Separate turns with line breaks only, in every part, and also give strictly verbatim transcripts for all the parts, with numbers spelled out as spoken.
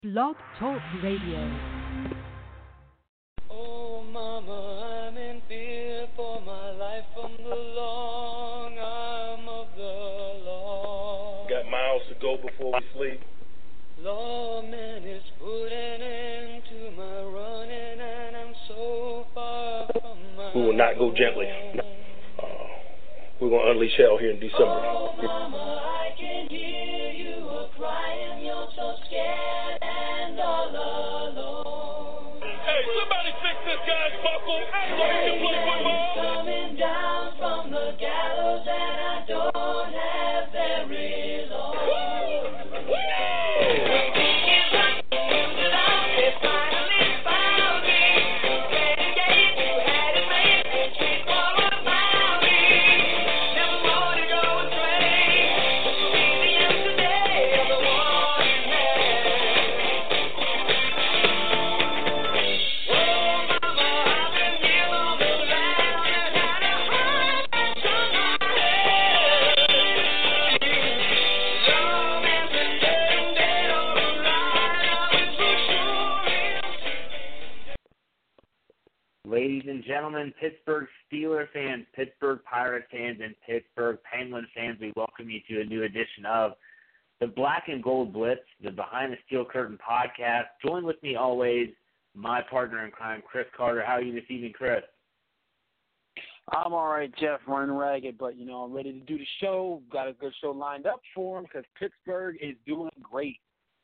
Blog Talk Radio.
Oh, mama, I'm in fear for my life from the long arm of the law.
Got miles to go before we sleep.
Lawman is putting an end to my running, and I'm so far from my
We will not go gently. Uh, we're going to unleash hell here in December.
Oh, mama, I can hear you a crying. You're so scared and all alone.
Hey, somebody fix this guy's buckle so he can play football.
Coming down from the gallows, and I don't have very long. Woo! Woo!
Ladies and gentlemen, Pittsburgh Steelers fans, Pittsburgh Pirates fans, and Pittsburgh Penguins fans, we welcome you to a new edition of the Black and Gold Blitz, the Behind the Steel Curtain podcast. Join with me always, my partner in crime, Chris Carter. How are you this evening, Chris?
I'm all right, Jeff, running ragged, but, you know, I'm ready to do the show. Got a good show lined up for him because Pittsburgh is doing great.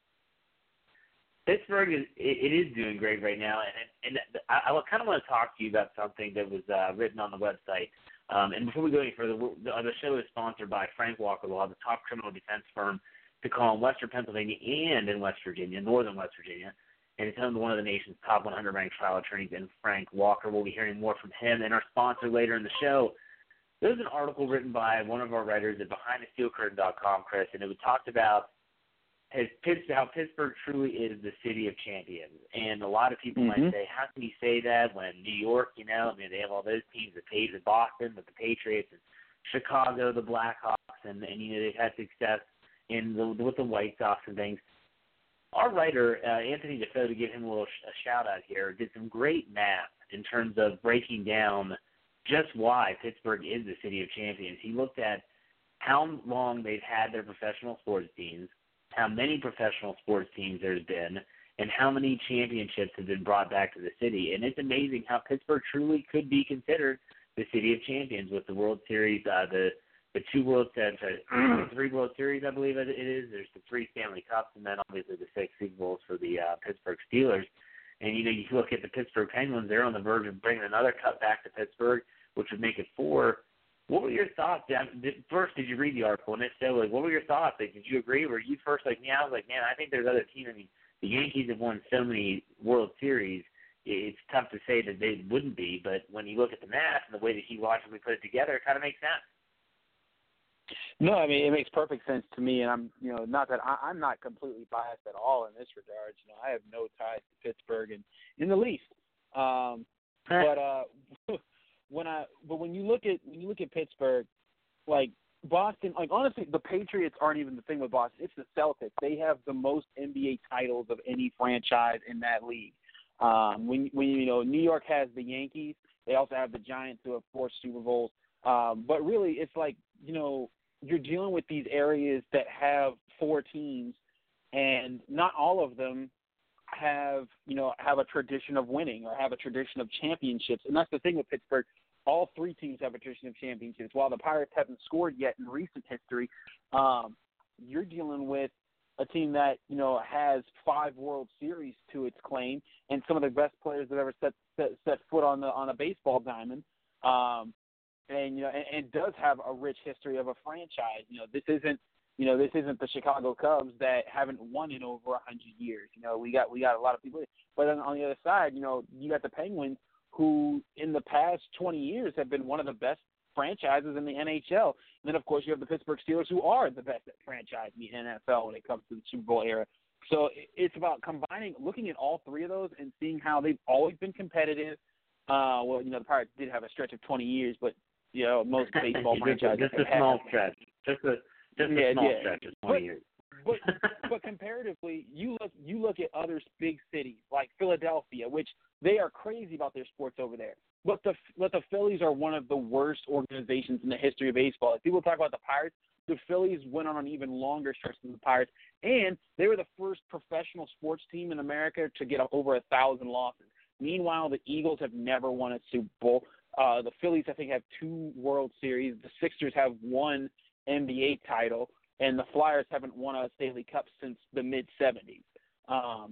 Pittsburgh is it is doing great right now, and and I, I kind of want to talk to you about something that was uh, written on the website. Um, and before we go any further, the, the show is sponsored by Frank Walker Law, the top criminal defense firm to call in Western Pennsylvania and in West Virginia, northern West Virginia, and it's home to one of the nation's top one hundred ranked trial attorneys in Frank Walker. We'll be hearing more from him and our sponsor later in the show. There's an article written by one of our writers at behind the steel curtain dot com, Chris, and it talked about Has how Pittsburgh truly is the city of champions. And a lot of people
mm-hmm.
might say, how can you say that when New York, you know, I mean, they have all those teams, the Patriots, Boston, with the Patriots, and Chicago, the Blackhawks, and, and you know, they've had success in the, with the White Sox and things. Our writer, uh, Anthony Defoe, to give him a little sh- a shout-out here, did some great math in terms of breaking down just why Pittsburgh is the city of champions. He looked at how long they've had their professional sports teams, how many professional sports teams there's been, and how many championships have been brought back to the city. And it's amazing how Pittsburgh truly could be considered the city of champions with the World Series, uh, the the two World Series, three World Series, I believe it is. There's the three Stanley Cups, and then obviously the six Super Bowls for the uh, Pittsburgh Steelers. And, you know, you look at the Pittsburgh Penguins, they're on the verge of bringing another cup back to Pittsburgh, which would make it four. What were your thoughts? First, did you read the article? And if so, like, what were your thoughts? Like, did you agree? Were you first like, yeah, I was like, man, I think there's other teams. I mean, the Yankees have won so many World Series, it's tough to say that they wouldn't be. But when you look at the math and the way that he logically put it together, it kind of makes sense.
No, I mean, it makes perfect sense to me, and I'm, you know, not that I, I'm not completely biased at all in this regard. You know, I have no ties to Pittsburgh in, in the least. Um, but uh, when I, but when you look at when you look at Pittsburgh, like Boston, like honestly, the Patriots aren't even the thing with Boston. It's the Celtics. They have the most N B A titles of any franchise in that league. Um, when when you know New York has the Yankees, they also have the Giants who have four Super Bowls. Um, but really, it's like, you know, you're dealing with these areas that have four teams, and not all of them have, you know, have a tradition of winning or have a tradition of championships. And that's the thing with Pittsburgh. All three teams have a tradition of championships. While the Pirates haven't scored yet in recent history, um, you're dealing with a team that, you know, has five World Series to its claim and some of the best players that ever set set, set foot on the on a baseball diamond. Um, and, you know, and, and does have a rich history of a franchise. You know, this isn't, you know, this isn't the Chicago Cubs that haven't won in over a hundred years. You know, we got, we got a lot of people, but then on the other side, you know, you got the Penguins who in the past twenty years have been one of the best franchises in the N H L. And then of course you have the Pittsburgh Steelers who are the best franchise in the N F L when it comes to the Super Bowl era. So it's about combining, looking at all three of those and seeing how they've always been competitive. Uh, well, you know, the Pirates did have a stretch of twenty years, but you know, most baseball franchises
just a small stretch, just a just a
yeah,
small
yeah.
stretch of twenty
but,
years.
but but comparatively, you look you look at other big cities like Philadelphia, which they are crazy about their sports over there. But the but the Phillies are one of the worst organizations in the history of baseball. If people talk about the Pirates, the Phillies went on an even longer stretch than the Pirates, and they were the first professional sports team in America to get over a thousand losses. Meanwhile, the Eagles have never won a Super Bowl. Uh, the Phillies, I think, have two World Series. The Sixers have one N B A title, and the Flyers haven't won a Stanley Cup since the mid seventies. Um,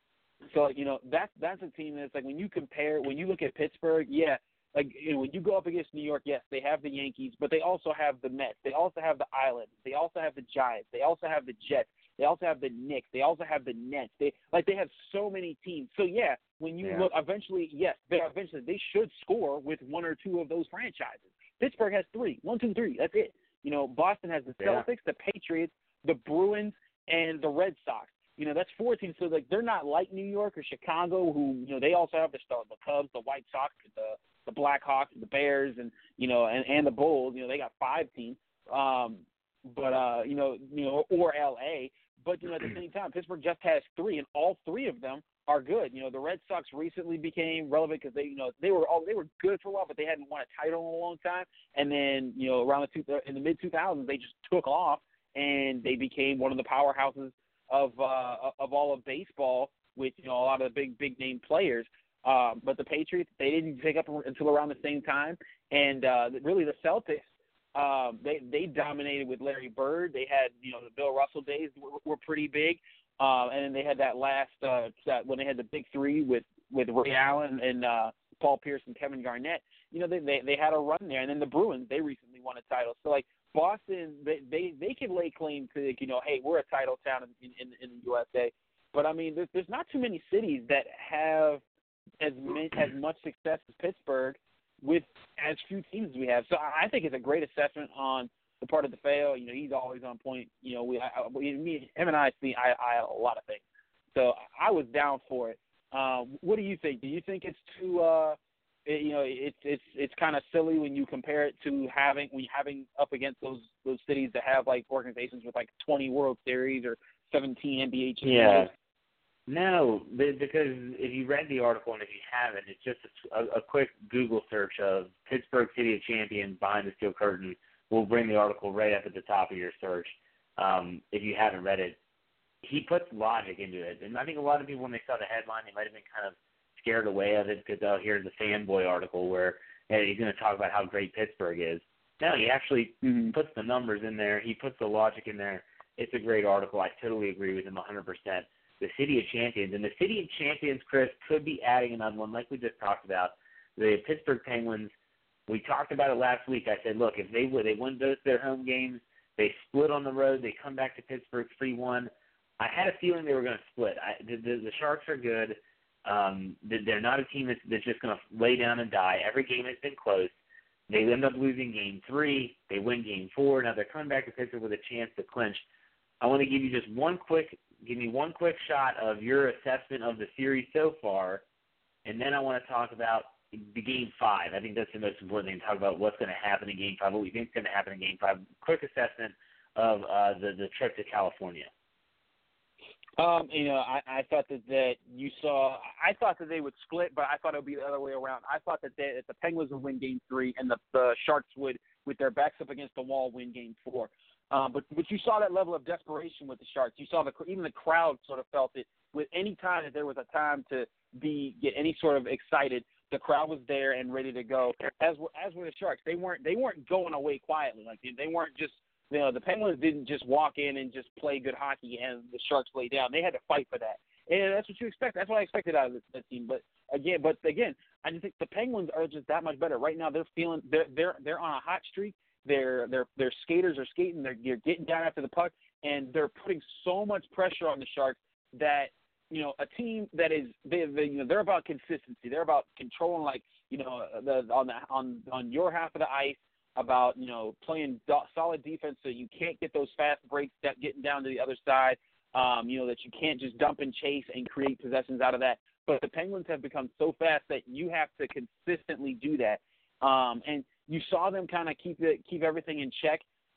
so, you know, that's that's a team that's like when you compare, when you look at Pittsburgh, yeah, like you know, when you go up against New York, yes, they have the Yankees, but they also have the Mets. They also have the Islanders. They also have the Giants. They also have the Jets. They also have the Knicks. They also have the Nets. They like they have so many teams. So yeah, when you
yeah.
look, eventually, yes, they eventually they should score with one or two of those franchises. Pittsburgh has three, one, two, three. That's it. You know, Boston has the Celtics, yeah. the Patriots, the Bruins, and the Red Sox. You know, that's four teams. So like they're not like New York or Chicago, who you know they also have the the Cubs, the White Sox, the the Blackhawks, the Bears, and you know, and, and the Bulls. You know, they got five teams. Um, but uh, you know, you know, or L A. But you know, at the same time, Pittsburgh just has three, and all three of them are good. You know, the Red Sox recently became relevant because they, you know, they were all they were good for a while, but they hadn't won a title in a long time. And then, you know, around the two, in the mid two thousands, they just took off and they became one of the powerhouses of uh, of all of baseball with, you know, a lot of the big big name players. Uh, but the Patriots, they didn't pick up until around the same time, and uh, really the Celtics. Um, they they dominated with Larry Bird. They had, you know, the Bill Russell days were, were pretty big, uh, and then they had that last uh, that when they had the big three with, with Ray Allen and uh, Paul Pierce and Kevin Garnett. You know, they, they they had a run there, and then the Bruins, they recently won a title. So like Boston, they they, they can lay claim to, you know, hey, we're a title town in in, in the U S A. But I mean, there's there's not too many cities that have as many, as much success as Pittsburgh, with as few teams as we have. So I think it's a great assessment on the part of DeFeo. You know, he's always on point. You know, we, I, we me, him and I see I, I a lot of things. So I was down for it. Uh, what do you think? Do you think it's too, uh, it, you know, it's it's it's kind of silly when you compare it to having when you're having up against those those cities that have like organizations with like twenty World Series or seventeen N B A championships?
Yeah. No, because if you read the article and if you haven't, it's just a, a quick Google search of Pittsburgh City of Champions Behind the Steel Curtain will bring the article right up at the top of your search. Um, if you haven't read it, he puts logic into it. And I think a lot of people, when they saw the headline, they might have been kind of scared away of it because, oh, here's the fanboy article where hey, he's going to talk about how great Pittsburgh is. No, he actually mm-hmm. puts the numbers in there. He puts the logic in there. It's a great article. I totally agree with him one hundred percent. The City of Champions. And the City of Champions, Chris, could be adding another one like we just talked about. The Pittsburgh Penguins, we talked about it last week. I said, look, if they would, they win both their home games, they split on the road, they come back to Pittsburgh three one. I had a feeling they were going to split. I, the, the, the Sharks are good. Um, they're not a team that's, that's just going to lay down and die. Every game has been close. They end up losing game three. They win game four. Now they're coming back to Pittsburgh with a chance to clinch. I want to give you just one quick Give me one quick shot of your assessment of the series so far, and then I want to talk about the game five. I think that's the most important thing to talk about what's going to happen in game five, what we think is going to happen in game five. Quick assessment of uh, the, the trip to California.
Um, you know, I, I thought that, that you saw – I thought that they would split, but I thought it would be the other way around. I thought that, they, that the Penguins would win game three and the, the Sharks would, with their backs up against the wall, win game four. Um, but but you saw that level of desperation with the Sharks. You saw the even the crowd sort of felt it. With any time that there was a time to be get any sort of excited, the crowd was there and ready to go. As were, as were the Sharks. They weren't they weren't going away quietly. Like they, they weren't just you know the Penguins didn't just walk in and just play good hockey and the Sharks lay down. They had to fight for that, and that's what you expect. That's what I expected out of this, this team. But again, but again, I just think the Penguins are just that much better right now. They're feeling they're they're they're on a hot streak. Their their their skaters are skating. They're, they're getting down after the puck, and they're putting so much pressure on the Sharks that you know a team that is they, they you know they're about consistency. They're about controlling like you know the on the on on your half of the ice. About you know playing do- solid defense so you can't get those fast breaks that getting down to the other side. Um, you know that you can't just dump and chase and create possessions out of that. But the Penguins have become so fast that you have to consistently do that. Um, and you saw them kind of keep it, keep everything in check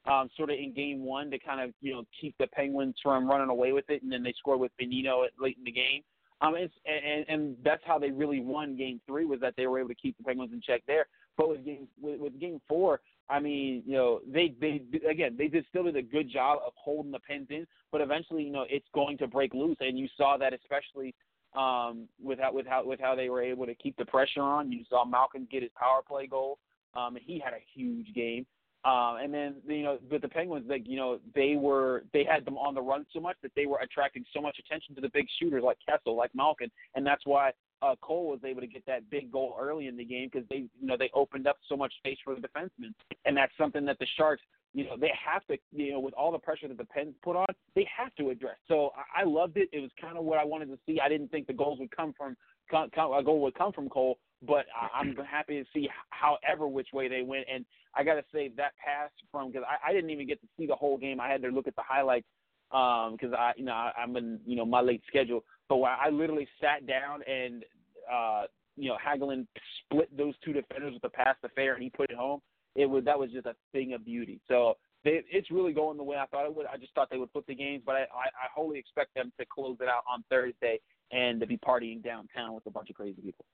um, sort of in game one to kind of, you know, keep the Penguins from running away with it, and then they scored with Benino at, late in the game. Um, it's, and, and that's how they really won game three, was that they were able to keep the Penguins in check there. But with game, with, with game four, I mean, you know, they, they again, they did still did a good job of holding the Pens in, but eventually, you know, it's going to break loose, and you saw that especially um, with how with how with how they were able to keep the pressure on. You saw Malkin get his power play goal, um, and he had a huge game. Um, and then, you know, but the Penguins, like, you know, they were they had them on the run so much that they were attracting so much attention to the big shooters like Kessel, like Malkin, and that's why uh, Cole was able to get that big goal early in the game, because they, you know, they opened up so much space for the defensemen, and that's something that the Sharks, you know, they have to, you know, with all the pressure that the Pens put on, they have to address. So I, I loved it. It was kind of what I wanted to see. I didn't think the goals would come from come, come, a goal would come from Cole, but I, I'm happy to see however which way they went. And I got to say that pass from, because I, I didn't even get to see the whole game. I had to look at the highlights because um, I, you know, I, I'm in, you know, my late schedule. But when I literally sat down and, uh, you know, Hagelin split those two defenders with the pass to Fair, and he put it home. It was that was just a thing of beauty. So they, it's really going the way I thought it would. I just thought they would flip the games, but I, I, I wholly expect them to close it out on Thursday and to be partying downtown with a bunch of crazy people.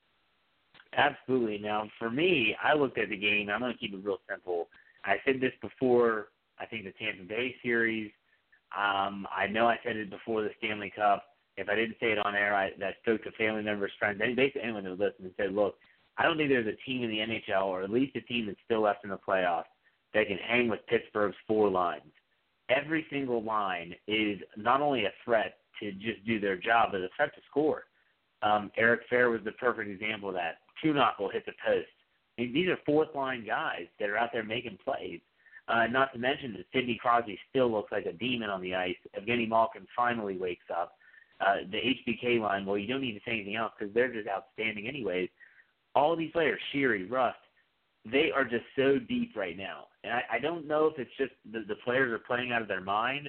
Absolutely. Now, for me, I looked at the game. I'm going to keep it real simple. I said this before, I think, the Tampa Bay series. Um, I know I said it before the Stanley Cup. If I didn't say it on air, I, I spoke to family members, friends, basically anyone that would listen, and said, look, I don't think there's a team in the N H L, or at least a team that's still left in the playoffs, that can hang with Pittsburgh's four lines. Every single line is not only a threat to just do their job, but a threat to score. Um, Eric Fair was the perfect example of that. Two-knock will hit the post. I mean, these are fourth-line guys that are out there making plays. Uh, not to mention that Sidney Crosby still looks like a demon on the ice. Evgeny Malkin finally wakes up. Uh, the H B K line, well, you don't need to say anything else because they're just outstanding anyways. All of these players, Sheary, Rust, they are just so deep right now. And I, I don't know if it's just the, the players are playing out of their mind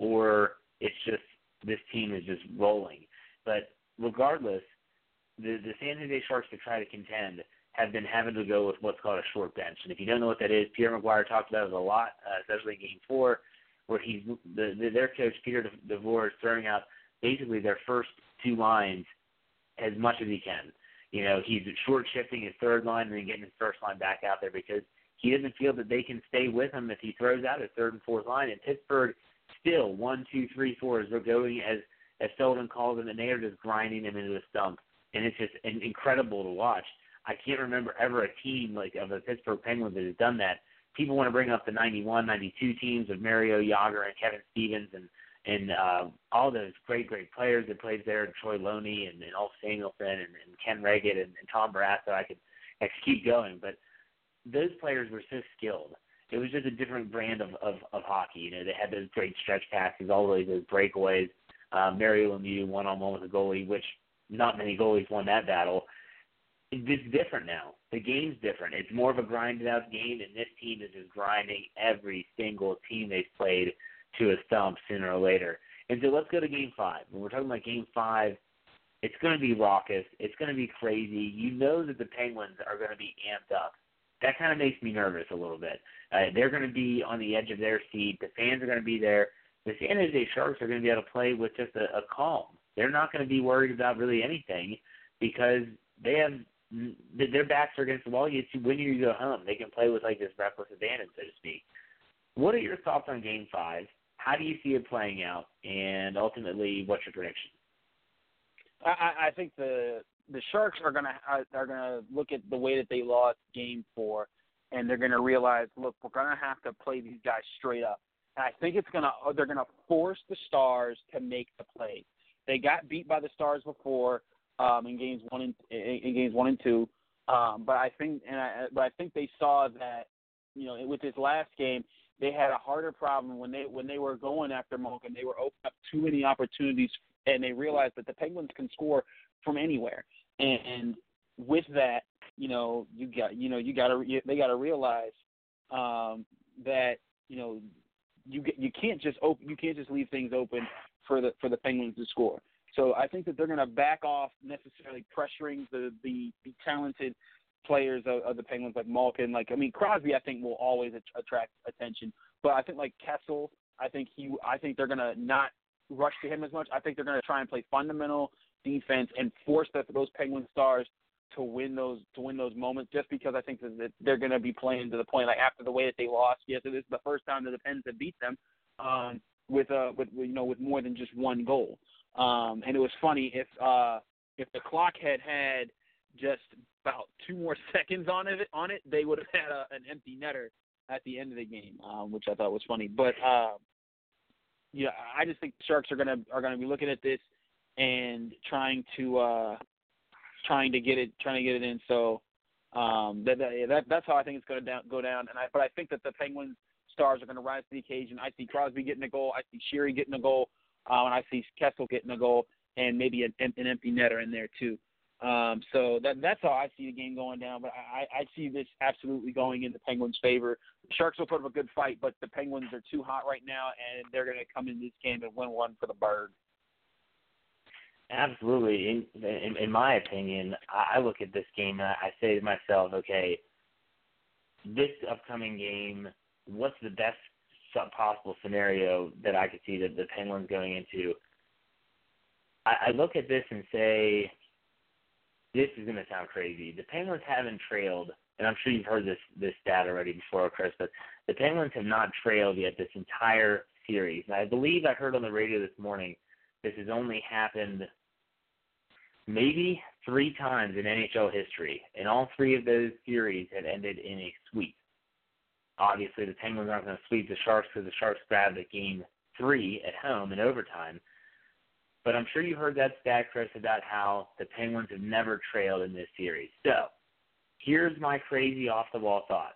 or it's just this team is just rolling. But regardless, the, the San Jose Sharks, to try to contend, have been having to go with what's called a short bench. And if you don't know what that is, Pierre McGuire talked about it a lot, uh, especially in Game four, where he's the, the, their coach, Peter DeVore, is throwing out basically their first two lines as much as he can. You know, he's short shifting his third line and then getting his first line back out there because he doesn't feel that they can stay with him if he throws out his third and fourth line. And Pittsburgh still, one, two, three, four, as they're going, as, as Sullivan calls them, and they are just grinding them into a stump. And it's just incredible to watch. I can't remember ever a team like of the Pittsburgh Penguins that has done that. People want to bring up the ninety-one, ninety-two teams of Mario Yager and Kevin Stevens and and uh, all those great, great players that played there, Troy Loney and, and Ulf Samuelsson and, and Ken Reggett and, and Tom Barrasso. I could, I could keep going, but those players were so skilled. It was just a different brand of, of, of hockey. You know, they had those great stretch passes, all those, those breakaways. Uh, Mario Lemieux one-on-one with a goalie, which not many goalies won that battle. It's different now. The game's different. It's more of a grinded-out game, and this team is just grinding every single team they've played to a stump sooner or later. And so let's go to Game five. When we're talking about Game five, it's going to be raucous. It's going to be crazy. You know that the Penguins are going to be amped up. That kind of makes me nervous a little bit. Uh, they're going to be on the edge of their seat. The fans are going to be there. The San Jose Sharks are going to be able to play with just a, a calm. They're not going to be worried about really anything because they have their backs are against the wall. You win, you go home. They can play with like this reckless advantage, so to speak. What are your thoughts on Game five? How do you see it playing out? And ultimately, what's your prediction?
I, I think the the Sharks are gonna are gonna look at the way that they lost Game Four, and they're gonna realize, look, we're gonna have to play these guys straight up. And I think it's gonna they're gonna force the Stars to make the plays. They got beat by the Stars before um, in games one and in, in games one and two, um, but I think and I but I think they saw that, you know, with this last game, they had a harder problem when they when they were going after Malkin. They were opening up too many opportunities, and they realized that the Penguins can score from anywhere. And, and with that, you know, you got you know you got to they got to realize um, that you know you you can't just open you can't just leave things open for the for the Penguins to score. So I think that they're going to back off necessarily pressuring the the, the talented players of, of the Penguins like Malkin. Like, I mean, Crosby, I think, will always att- attract attention. but I think like Kessel, I think he, I think they're gonna not rush to him as much. I think they're gonna try and play fundamental defense and force the, those Penguin Stars to win those to win those moments. Just because I think that they're gonna be playing to the point like after the way that they lost. Yes, it is the first time that the Pens have beat them um, with uh with you know with more than just one goal. Um, and it was funny if uh, if the clock had had just about two more seconds on it on it, they would have had a, an empty netter at the end of the game, um, which I thought was funny. But uh, yeah, I just think the Sharks are gonna are gonna be looking at this and trying to uh, trying to get it trying to get it in. So um, that, that that's how I think it's gonna down, go down. And I but I think that the Penguins Stars are gonna rise to the occasion. I see Crosby getting a goal. I see Sheary getting a goal. Uh, and I see Kessel getting a goal and maybe an, an empty netter in there too. Um, so that that's how I see the game going down. But I, I see this absolutely going in the Penguins' favor. The Sharks will put up a good fight, but the Penguins are too hot right now, and they're going to come in this game and win one for the Bird.
Absolutely. In, in, in my opinion, I look at this game and I say to myself, okay, this upcoming game, what's the best possible scenario that I could see that the Penguins going into? I, I look at this and say, this is going to sound crazy. The Penguins haven't trailed, and I'm sure you've heard this this stat already before, Chris, but the Penguins have not trailed yet this entire series. And I believe I heard on the radio this morning this has only happened maybe three times in N H L history, and all three of those series have ended in a sweep. Obviously, the Penguins aren't going to sweep the Sharks because the Sharks grabbed at game three at home in overtime. But I'm sure you heard that stat, Chris, about how the Penguins have never trailed in this series. So here's my crazy off-the-wall thought.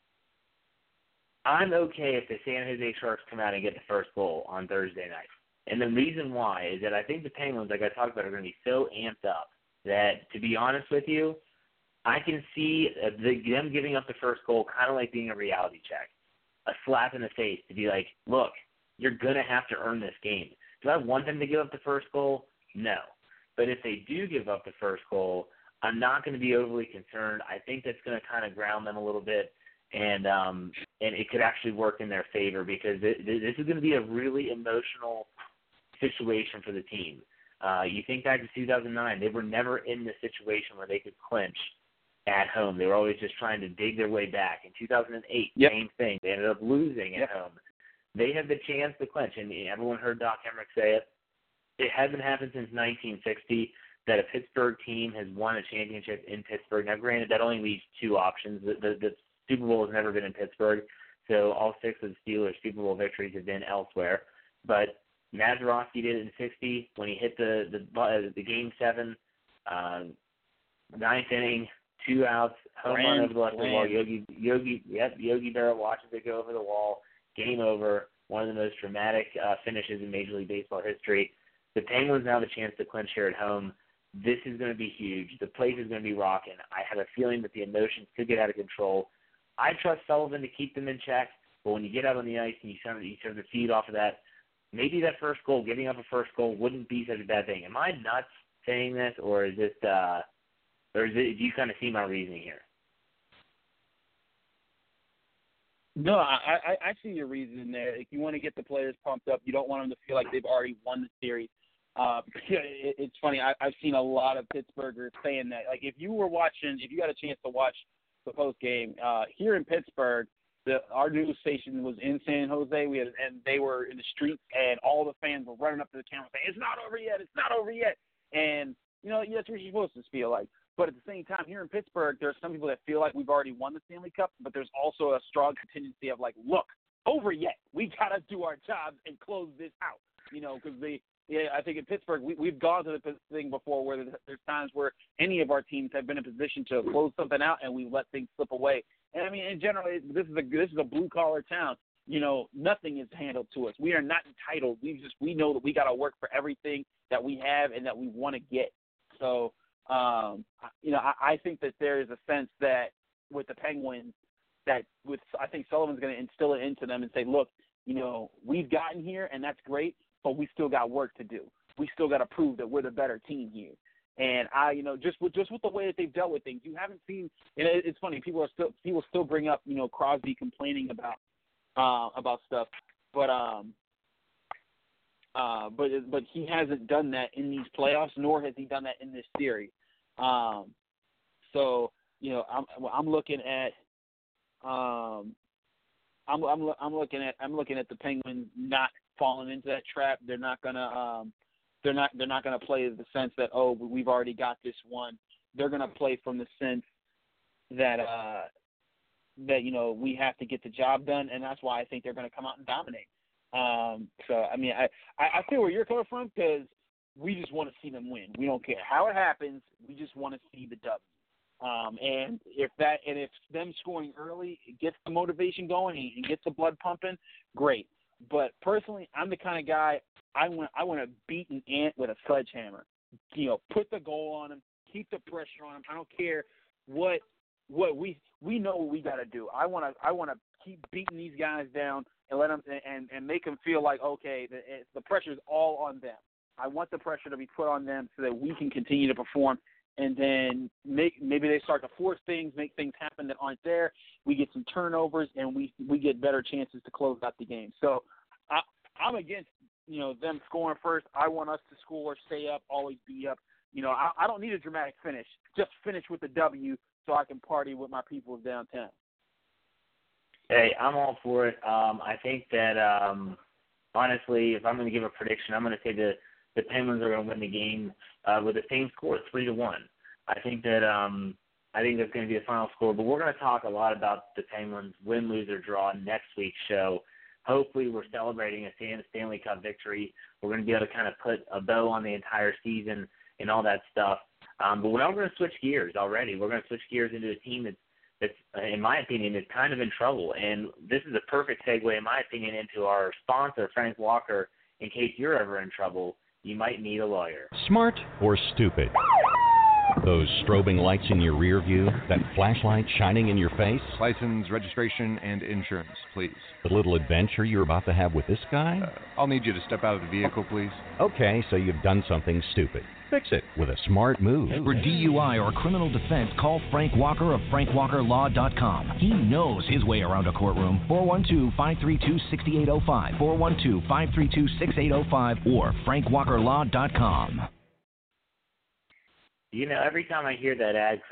I'm okay if the San Jose Sharks come out and get the first goal on Thursday night. And the reason why is that I think the Penguins, like I talked about, are going to be so amped up that, to be honest with you, I can see the, them giving up the first goal kind of like being a reality check, a slap in the face to be like, look, you're going to have to earn this game. Do I want them to give up the first goal? No. But if they do give up the first goal, I'm not going to be overly concerned. I think that's going to kind of ground them a little bit, and um, and it could actually work in their favor because it, this is going to be a really emotional situation for the team. Uh, you think back to two thousand nine, they were never in the situation where they could clinch at home. They were always just trying to dig their way back. In two thousand eight, yep. Same thing. They ended up losing at yep. home. They have the chance to clinch, and everyone heard Doc Emrick say it. It hasn't happened since nineteen sixty that a Pittsburgh team has won a championship in Pittsburgh. Now, granted, that only leaves two options. The, the, the Super Bowl has never been in Pittsburgh, so all six of the Steelers' Super Bowl victories have been elsewhere. But Mazeroski did it in sixty when he hit the the, uh, the game seven, uh, ninth inning, two outs, home run over the left of the wall. Yogi, Yogi, yep, Yogi Berra watches it go over the wall. Game over. One of the most dramatic uh, finishes in Major League Baseball history. The Penguins now have a chance to clinch here at home. This is going to be huge. The place is going to be rocking. I have a feeling that the emotions could get out of control. I trust Sullivan to keep them in check, but when you get out on the ice and you sort of, you sort of feed off of that, maybe that first goal, giving up a first goal, wouldn't be such a bad thing. Am I nuts saying this, or is it, uh, or is it, do you kind of see my reasoning here?
No, I, I, I see your reason there. If you want to get the players pumped up, you don't want them to feel like they've already won the series. Uh, it, it's funny. I, I've seen a lot of Pittsburghers saying that. Like, if you were watching, if you got a chance to watch the post game uh, here in Pittsburgh, the our news station was in San Jose. We had, and they were in the streets, and all the fans were running up to the camera saying, "It's not over yet. It's not over yet." And you know, that's what you're supposed to feel like. But at the same time, here in Pittsburgh, there are some people that feel like we've already won the Stanley Cup, but there's also a strong contingency of like, look, over yet. We got to do our jobs and close this out, you know, because they, yeah, I think in Pittsburgh, we, we've gone to the thing before where there's, there's times where any of our teams have been in a position to close something out and we let things slip away. And I mean, in general, this is a this is a blue collar town. You know, nothing is handled to us. We are not entitled. We just we know that we got to work for everything that we have and that we want to get. So. Um, you know, I, I think that there is a sense that with the Penguins, that with I think Sullivan's going to instill it into them and say, look, you know, we've gotten here and that's great, but we still got work to do. We still got to prove that we're the better team here. And I, you know, just with just with the way that they've dealt with things, you haven't seen. And it, it's funny, people are still people still bring up, you know, Crosby complaining about uh, about stuff, but um, uh, but but he hasn't done that in these playoffs, nor has he done that in this series. Um, so you know, I'm I'm looking at um, I'm I'm I'm looking at I'm looking at the Penguins not falling into that trap. They're not gonna um, they're not they're not gonna play the sense that, oh, we've already got this one. They're gonna play from the sense that uh, that you know we have to get the job done, and that's why I think they're gonna come out and dominate. Um, so I mean I, I I feel where you're coming from, because we just want to see them win. We don't care how it happens. We just want to see the W. Um, and if that and if them scoring early gets the motivation going and gets the blood pumping, great. But personally, I'm the kind of guy I want I want to beat an ant with a sledgehammer. You know, put the goal on him, keep the pressure on him. I don't care what what we we know what we got to do. I want to I want to keep beating these guys down and let them and and make them feel like, okay, the, the pressure is all on them. I want the pressure to be put on them so that we can continue to perform. And then make, maybe they start to force things, make things happen that aren't there. We get some turnovers, and we we get better chances to close out the game. So I, I'm against you know them scoring first. I want us to score, stay up, always be up. You know, I, I don't need a dramatic finish. Just finish with the W so I can party with my people downtown.
Hey, I'm all for it. Um, I think that um, honestly, if I'm going to give a prediction, I'm going to say the the Penguins are going to win the game uh, with the same score, three to one. I think that um, I think that's going to be the final score. But we're going to talk a lot about the Penguins win, lose, or draw next week's show. Hopefully, we're celebrating a Stanley Cup victory. We're going to be able to kind of put a bow on the entire season and all that stuff. Um, but we're now going to switch gears already. We're going to switch gears into a team that's, that's, in my opinion, is kind of in trouble. And this is a perfect segue, in my opinion, into our sponsor, Frank Walker. In case you're ever in trouble, you might need a lawyer.
Smart or stupid? Those strobing lights in your rear view, that flashlight shining in your face?
License, registration, and insurance, please.
The little adventure you're about to have with this guy?
Uh, I'll need you to step out of the vehicle, please.
Okay, so you've done something stupid. Fix it with a smart move.
For D U I or criminal defense, call Frank Walker of frank walker law dot com. He knows his way around a courtroom. four one two, five three two, six eight zero five, four one two, five three two, six eight zero five, or frank walker law dot com.
You know, every time I hear that ad,